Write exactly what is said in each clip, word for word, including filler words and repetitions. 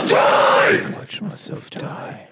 myself die. Watch myself die.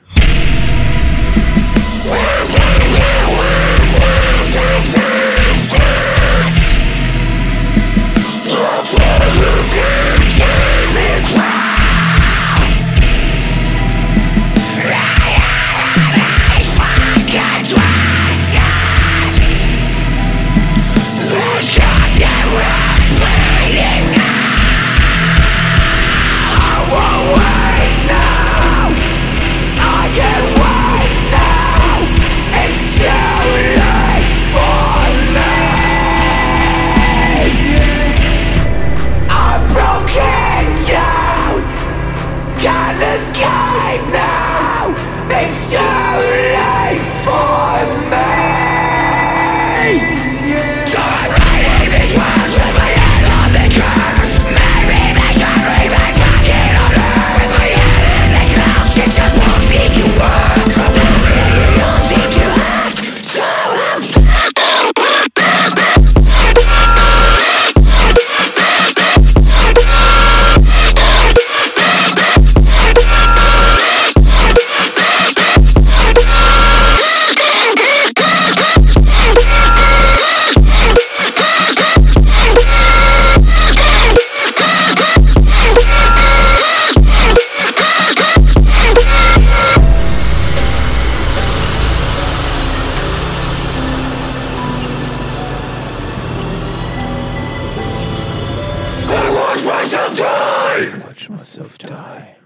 Escape now. It's too late for me. So I'm writing this world with my head on the ground. Maybe they should read my fucking honor. With my head in the clouds, it just won't seem to work. It won't seem to act. So I'm watch myself die! Watch myself die.